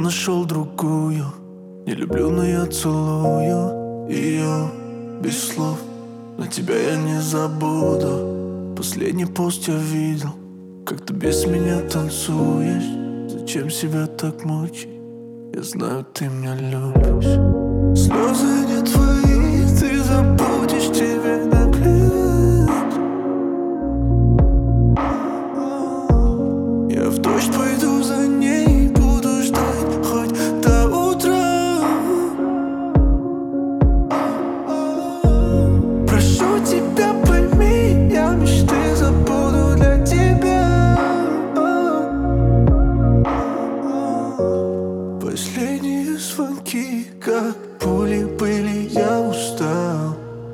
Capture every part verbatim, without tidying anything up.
нашел другую, не люблю, но я целую ее без слов. Но тебя я не забуду. Последний пост я видел, как ты без меня танцуешь. Зачем себя так мучить? Я знаю, ты меня любишь. Слезы не твои, ты забудешь, тебе наплевать. Я в дождь пойду за ней, буду ждать хоть до утра. Прошу тебя, пойми, я мечты забуду для тебя. Последние звонки, как пули были, я устал.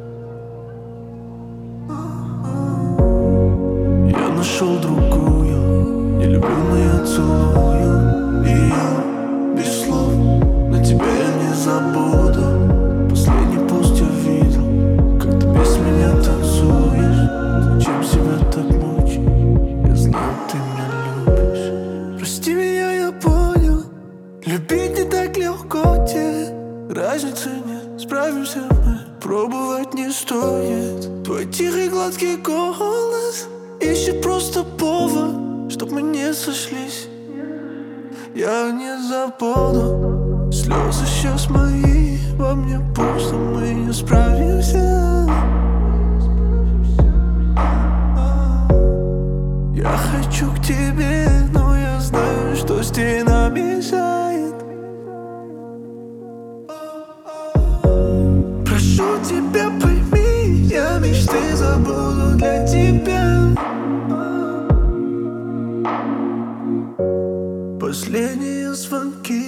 Я нашел другую, не люблю, но я целую ее без слов. Но тебя я не забуду. Последний пост я видел, как ты без меня танцуешь. Зачем себя так мучить? Я знаю, ты меня любишь. Прости меня, я понял, любить не так легко тебе. Разницы нет, справимся мы, пробовать не стоит. Твой тихий гладкий голос ищет просто повод, чтоб мы не сошлись. Я не забуду. Слезы сейчас мои, во мне пусто, мы не справимся. Я хочу к тебе, но я знаю, что стена мешает. Прошу тебя, пойми, я мечты забуду для тебя. Последние звонки,